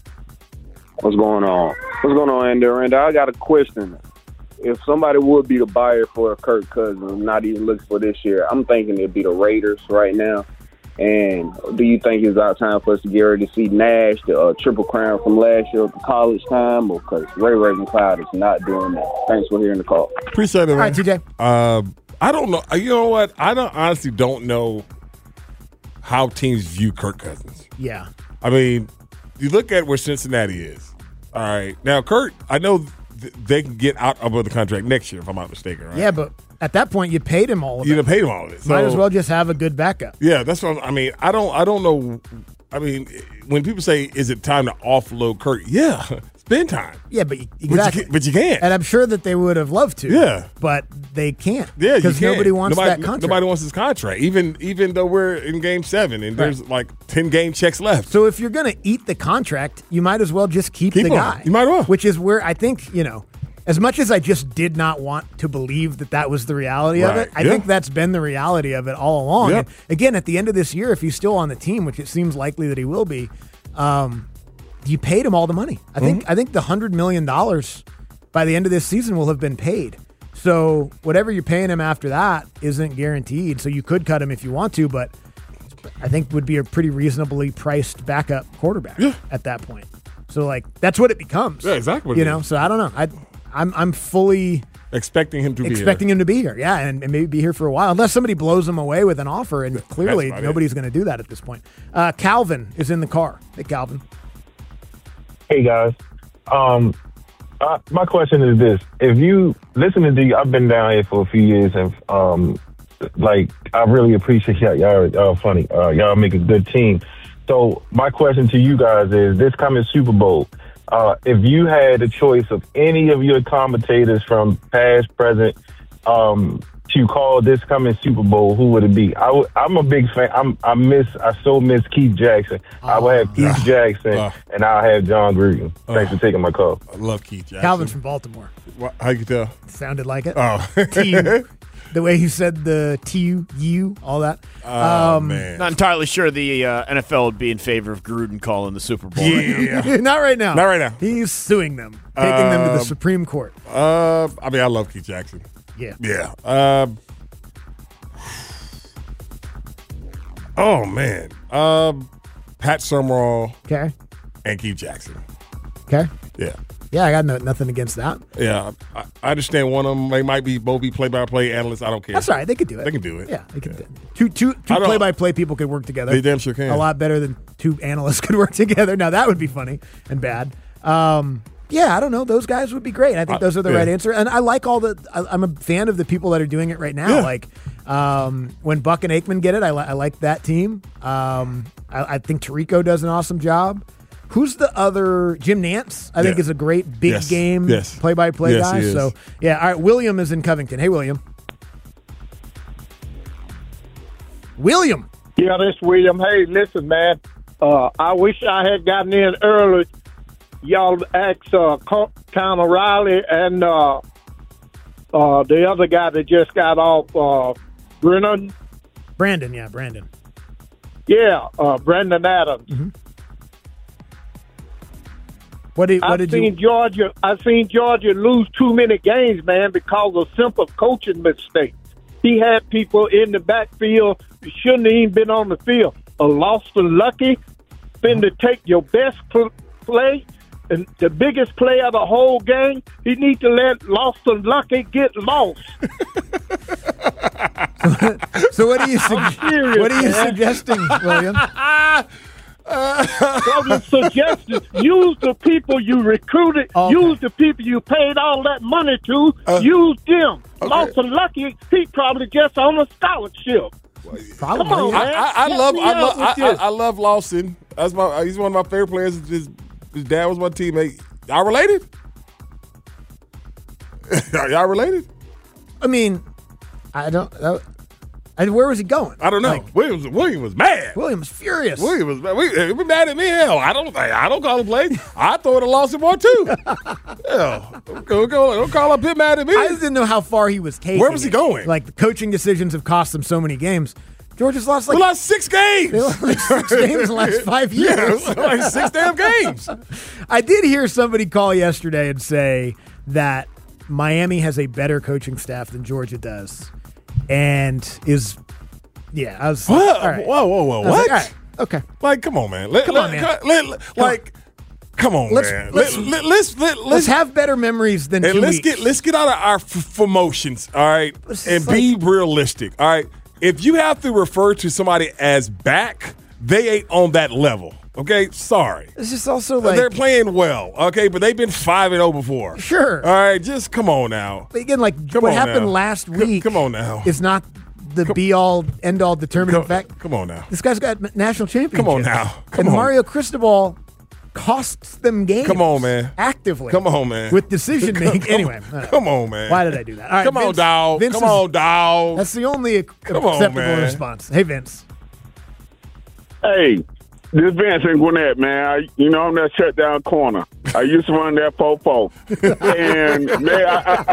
What's going on? What's going on, Andy? Randy, I got a question. If somebody would be the buyer for Kirk Cousins, not even looking for this year, I'm thinking it'd be the Raiders right now. And do you think it's our time for us to get ready to see Nash, the uh, triple crown from last year at the college time? Or because Ray Ravencloud is not doing that. Thanks for hearing the call. Appreciate it, man. All right, T J. Uh, I don't know. You know what? I don't honestly don't know how teams view Kirk Cousins. Yeah. I mean, you look at where Cincinnati is. All right. Now, Kurt, I know th- they can get out of the contract next year, if I'm not mistaken, right? Yeah, but at that point, you paid him all of You'd it. have paid him all of it. Might So- as well just have a good backup. Yeah, that's what I'm, I mean. I don't. I don't know. I mean, when people say, "Is it time to offload Kurt?" Yeah, it's been time. Yeah, but you- But you exactly. can't- but you can't. And I'm sure that they would have loved to. Yeah. But they can't. Yeah, you because can't. nobody wants nobody, that contract. Nobody wants his contract, even even though we're in game seven and there's like ten game checks left. So if you're going to eat the contract, you might as well just keep, Keep the him. guy. You might as well. Which is where I think, you know, as much as I just did not want to believe that that was the reality of Right. it, I Yeah. think that's been the reality of it all along. Yep. And again, at the end of this year, if he's still on the team, which it seems likely that he will be, um, you paid him all the money. I think Mm-hmm. I think the one hundred million dollars by the end of this season will have been paid. So whatever you're paying him after that isn't guaranteed. So you could cut him if you want to, but I think would be a pretty reasonably priced backup quarterback at that point. So like that's what it becomes. Yeah, exactly what You it know, is. so I don't know. I I'm I'm fully expecting him to be expecting him to be here. Yeah, and, and maybe be here for a while, unless somebody blows him away with an offer. And clearly about it. nobody's going to do that at this point. Uh, Calvin is in the car. Hey, Calvin. Hey guys, um, uh, my question is this: if you listening to you, I've been down here for a few years, and um, like I really appreciate y'all. Y'all, y'all funny. Uh, y'all make a good team. So my question to you guys is: this coming Super Bowl, uh, if you had a choice of any of your commentators from past, present, um, to call this coming Super Bowl, who would it be? I w- I'm a big fan. I'm, I miss. I so miss Keith Jackson. I would have Keith Jackson, and I'll have John Gruden. Thanks for taking my call. I love Keith Jackson. Calvin's from Baltimore. What, how you can tell? Sounded like it. Oh. T U. The way he said the T U, U, all that. Oh, um, man. Not entirely sure the uh, N F L would be in favor of Gruden calling the Super Bowl. Yeah. Right now. Not right now. Not right now. He's suing them, taking them to the Um, Supreme Court. Uh, I mean, I love Keith Jackson. Yeah. Yeah. Um. Oh man. Um. Pat Summerall. Okay. And Keith Jackson. Okay. Yeah. Yeah, I got no, nothing against that. Yeah. I, I understand one of them. They might be both be play-by-play analysts. I don't care. That's all right. They could do it. They can do it. Yeah, they could do it. Two, two, two I don't- play-by-play people could work together. They damn sure can. A lot better than two analysts could work together. Now, that would be funny and bad. Um, yeah, I don't know. Those guys would be great. I think Uh, those are the yeah. right answer. And I like all the I, – I'm a fan of the people that are doing it right now. Yeah. Like um, when Buck and Aikman get it, I, li- I like that team. Um, I, I think Tirico does an awesome job. Who's the other? Jim Nantz, I think, Yeah. is a great big Yes. game Yes. play-by-play Yes, guy. he is. So, yeah, all right. William is in Covington. Hey, William. William. Yeah, this is William. Hey, listen, man. Uh, I wish I had gotten in early. Y'all asked uh, Co- Conor Riley and uh, uh, the other guy that just got off, uh, Brennan. Brandon, yeah, Brandon. Yeah, uh, Brendan Adams. Mm-hmm. What did, what I've did seen you? Georgia. I've seen Georgia lose too many games, man, because of simple coaching mistakes. He had people in the backfield who shouldn't have even been on the field. A lost and lucky, been to take your best pl- play and the biggest play of the whole game. He needs to let lost and lucky get lost. So what are you? Su- serious, what are you man. suggesting, William? I'm suggesting use the people you recruited, Okay. use the people you paid all that money to, Uh, use them. okay. Lost and lucky, he probably just on a scholarship. Probably. Come on, I, man. I, I Help love me I out love with I, I, this. I love Lawson. That's my he's one of my favorite players. His, his dad was my teammate. Y'all related? Y'all related? I mean, I don't. Uh, I, where was he going? I don't know. Like, William, William was mad. William was furious. William was mad. We, he was mad at me. Hell, I don't. I don't call him play. I throw it a Lawson more too. Hell, don't, go, go, don't call up him mad at me. I just didn't know how far he was taking. Where was he it. going? Like the coaching decisions have cost them so many games. Georgia's lost like we lost six games. They lost like six games in the last five years. Yeah, like six damn games. I did hear somebody call yesterday and say that Miami has a better coaching staff than Georgia does, and is yeah. I was What? all right. Whoa, whoa, whoa! I was What? like, all right, okay. Like, come on, man. Let, Come let, on, man. let- let- let- Come like, come on, Let's- man. let's- let, let, let's let, let's Let's have better memories than and two let's weeks. get let's get out of our f- emotions, all right, This and is be realistic, all right. If you have to refer to somebody as back, they ain't on that level. Okay, sorry. It's just also like They're playing well, okay, but they've been five and zero before. Sure. All right, just come on now. But again, like Come what on happened now. last Come- week. come on now. Is not the be all end all determining Come, fact. come on now. This guy's got m- national championships. Come on now. Come and on. Mario Cristobal costs them games. Come on, man. Actively. Come on, man. With decision making. Come- Anyway. all right. Come on, man. Why did I do that? All right, Come on, Vince- dog. Vince Come is- on, dog. That's the only ac- Come on, acceptable man. response. Hey, Vince. Hey, this Vince in Gwinnett, man. I, you know, I'm that shutdown corner. I used to run that fofo. And, man, I,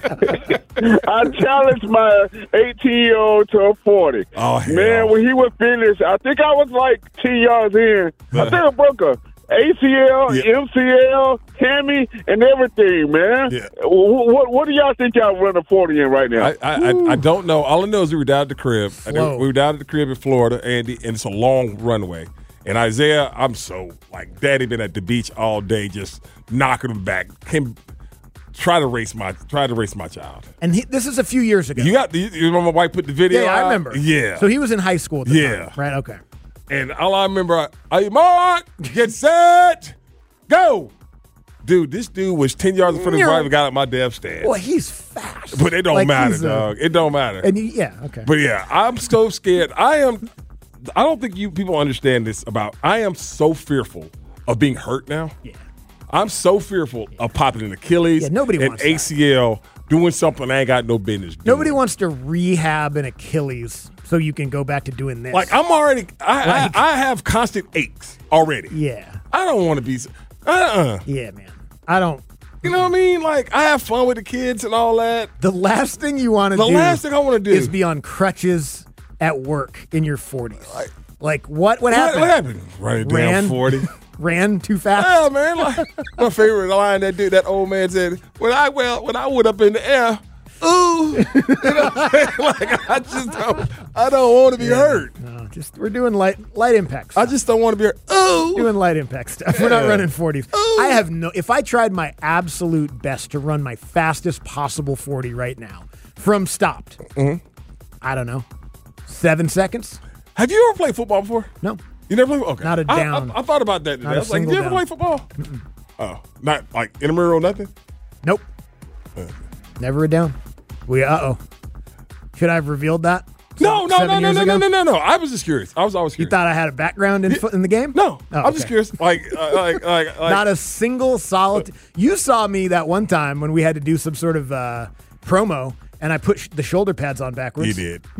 I, I challenged my eighteen-year-old to a forty. Oh, hell. Man, when he was finished, I think I was like ten yards in. I think I broke a A C L, Yeah. M C L, hammy, and everything, man. Yeah. What, what, what do y'all think y'all run a forty in right now? I, I, I, I don't know. All I know is we were down at the crib. I know Slow. we were down at the crib in Florida, Andy, and it's a long runway. And Isaiah, I'm so like, Daddy been at the beach all day, just knocking him back. Him try to race my try to race my child. And he, this is a few years ago. You got the, you remember my wife put the video? yeah, yeah, I out? remember. Yeah. So he was in high school at the Yeah. time. Right, okay. And all I remember, are you mark? Get set, go. Dude, this dude was ten yards in front of his Yeah. wife and got at my damn stand. Well, he's fast. But it don't Like, matter, he's a- dog. It don't matter. And he, yeah, okay. But yeah, I'm so scared. I am. I don't think you people understand this about. I am so fearful of being hurt now. Yeah. I'm so fearful of popping an Achilles, Yeah, nobody an wants that. A C L, doing something I ain't got no business doing. Nobody wants to rehab an Achilles so you can go back to doing this. Like I'm already. I, Like- I I have constant aches already. yeah, I don't want to be. Uh. uh yeah, man. I don't. You know what I mean? Like I have fun with the kids and all that. The last thing you want to The do. last thing I want to do is be on crutches at work in your forties. Like what? What happened? What happened? Running down Ran forty. Ran too fast. Yeah, man. Like, my favorite line that dude, that old man said, "When I well, when I went up in the air, ooh, you know what I'm saying? Like I just don't, I don't want to be hurt. No, just we're doing light light impact stuff. I just don't want to be hurt. Ooh, doing light impact stuff. We're not Yeah. running forties. I have no. If I tried my absolute best to run my fastest possible forty right now from stopped, Mm-hmm. I don't know, seven seconds. Have you ever played football before? No. You never played? Okay. Not a I- down. I, I thought about that today. Not I a was like, single you ever down. play football? Oh, not like intramural, nothing. Nope. Uh. Never a down. We uh oh. Should I have revealed that? No, no, seven no, no, years no, ago? no, no, no, no. I was just curious. I was always You curious. thought I had a background in fo- in the game? No, Oh, I'm just okay. curious. Like, uh, like, like, like. Not a single solid. You saw me that one time when we had to do some sort of uh, promo, and I put sh- the shoulder pads on backwards. You did.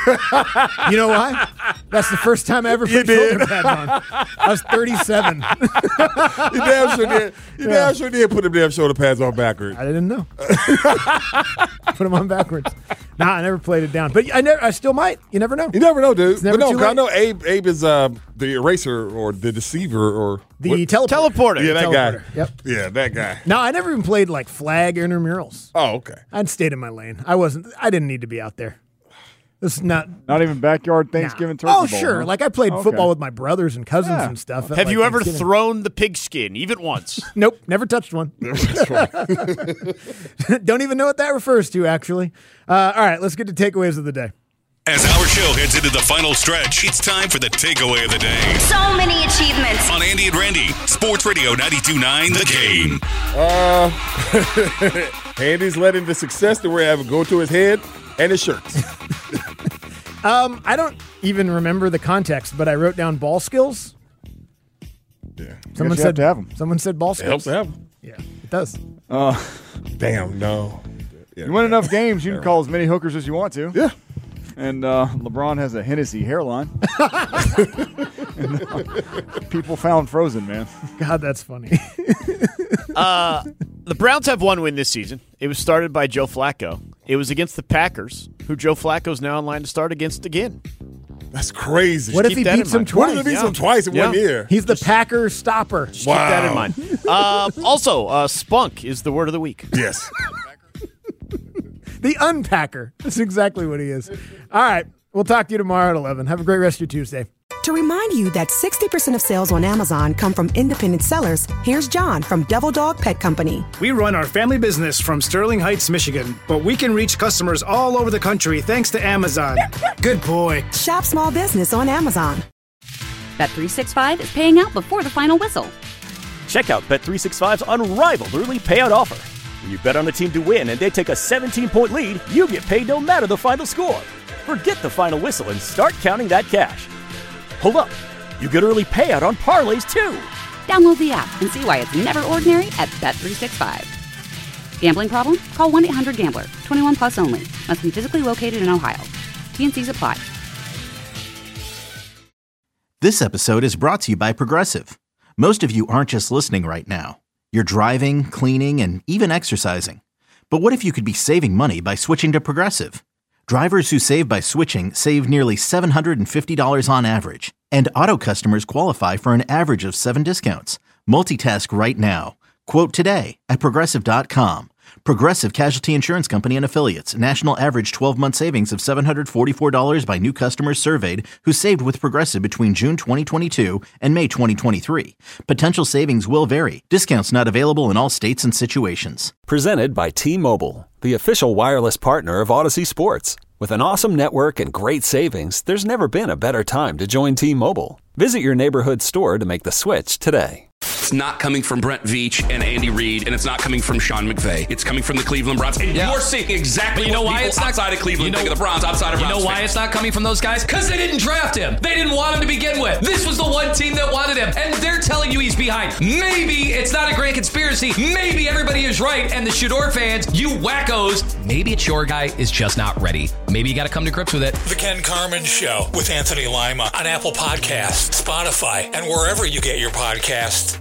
You know why? That's the first time I ever put shoulder pads on. I was thirty-seven. You damn sure did. You Yeah. damn sure did put them damn shoulder pads on backwards. I didn't know. Put them on backwards. Nah, I never played it down, but I never. I still might. You never know. You never know, dude. It's never but no, too 'cause I late. know Abe. Abe is uh, the eraser or the deceiver or The what- teleporter. Teleporter. Yeah, that Teleporter. guy. Yep. Yeah, that guy. No, I never even played like flag intramurals. Oh, okay. I'd stayed in my lane. I wasn't. I didn't need to be out there. This is not. Not even backyard Thanksgiving turkey Oh, bowl, sure. huh? Like I played Okay. football with my brothers and cousins Yeah. and stuff. at, Have like, you ever Thanksgiving. thrown the pigskin, even once? Nope, never touched one. Don't even know what that refers to, actually. Uh, all right, let's get to takeaways of the day. As our show heads into the final stretch, it's time for the takeaway of the day. So many achievements. On Andy and Randy, Sports Radio ninety-two point nine, The Game. Uh, Andy's letting the success that we're having go to his head and his shirts. Um, I don't even remember the context, but I wrote down ball skills. Yeah. Someone you said have to have 'em. Someone said ball It skills. helps to have them. Yeah, it does. Uh, Damn, no. Yeah, you win enough games, you can call as many hookers as you want to. Yeah. And uh, LeBron has a Hennessy hairline. And, uh, people found Frozen, man. God, that's funny. Uh, the Browns have one win this season. It was started by Joe Flacco. It was against the Packers, who Joe Flacco's now in line to start against again. That's crazy. What if keep he that beats in him mind. twice? What if he beats Yeah. him twice in Yeah. one year? He's the Packer stopper. Just keep that in mind. Uh, also, uh, spunk is the word of the week. Yes. The unpacker. That's exactly what he is. All right. We'll talk to you tomorrow at eleven. Have a great rest of your Tuesday. To remind you that sixty percent of sales on Amazon come from independent sellers, here's John from Devil Dog Pet Company. We run our family business from Sterling Heights, Michigan, but we can reach customers all over the country thanks to Amazon. Good boy. Shop small business on Amazon. Bet three sixty-five is paying out before the final whistle. Check out Bet three sixty-five's unrivaled early payout offer. When you bet on a team to win and they take a seventeen-point lead, you get paid no matter the final score. Forget the final whistle and start counting that cash. Hold up. You get early payout on parlays, too. Download the app and see why it's never ordinary at Bet three sixty-five. Gambling problem? Call one eight hundred gambler. twenty-one plus only. Must be physically located in Ohio. T N Cs apply. This episode is brought to you by Progressive. Most of you aren't just listening right now. You're driving, cleaning, and even exercising. But what if you could be saving money by switching to Progressive? Drivers who save by switching save nearly seven hundred fifty dollars on average. And auto customers qualify for an average of seven discounts. Multitask right now. Quote today at Progressive dot com. Progressive Casualty Insurance Company and Affiliates. National average twelve-month savings of seven hundred forty-four dollars by new customers surveyed who saved with Progressive between June twenty twenty-two and May twenty twenty-three. Potential savings will vary. Discounts not available in all states and situations. Presented by T-Mobile, the official wireless partner of Odyssey Sports. With an awesome network and great savings, there's never been a better time to join T-Mobile. Visit your neighborhood store to make the switch today. It's not coming from Brent Veach and Andy Reid, and it's not coming from Sean McVay. It's coming from the Cleveland Browns. And Yeah. you're seeing exactly But you know what why people it's not outside of Cleveland you know, think of the Browns, outside of You Browns know why fans. it's not coming from those guys? Because they didn't draft him. They didn't want him to begin with. This was the one team that wanted him, and they're telling you he's behind. Maybe it's not a great conspiracy. Maybe everybody is right, and the Shador fans, you wackos, maybe it's your guy is just not ready. Maybe you got to come to grips with it. The Ken Carmen Show with Anthony Lima on Apple Podcasts, Spotify, and wherever you get your podcasts.